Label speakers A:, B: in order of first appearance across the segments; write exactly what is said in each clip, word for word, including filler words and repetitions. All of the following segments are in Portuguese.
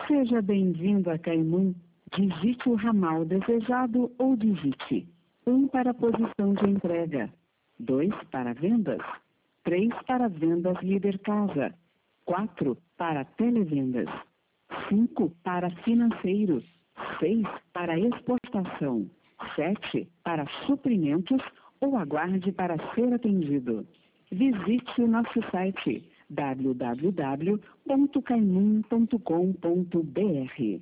A: Seja bem-vindo a Caimã. Digite o ramal desejado ou digite um para a posição de entrega, dois para vendas, três para vendas líder casa, quatro para televendas, cinco para financeiro, seis para exportação, sete para suprimentos ou aguarde para ser atendido. Visite o nosso site w w w ponto caimum ponto com ponto b r.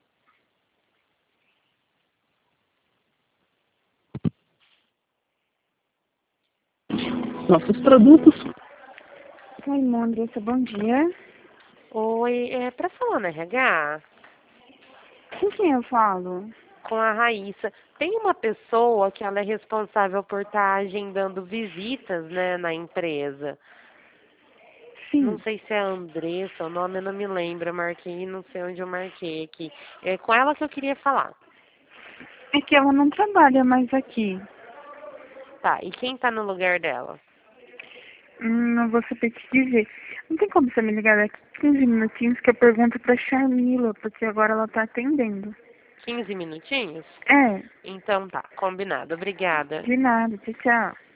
A: Nossos produtos.
B: Caimã, Andressa, bom dia.
C: Oi, é para falar na R H?
B: Com quem eu falo?
C: Com a Raíssa. Tem uma pessoa que ela é responsável por estar agendando visitas, né, na empresa.
B: Sim.
C: Não sei se é a Andressa, o nome eu não me lembro, eu marquei, não sei onde eu marquei aqui. É com ela que eu queria falar.
B: É que ela não trabalha mais aqui.
C: Tá, e quem tá no lugar dela?
B: Hum, não vou saber te dizer. Não tem como você me ligar daqui quinze minutinhos que eu pergunto pra Charmila, porque agora ela tá atendendo.
C: quinze minutinhos?
B: É.
C: Então tá, combinado. Obrigada.
B: De nada, tchau, tchau.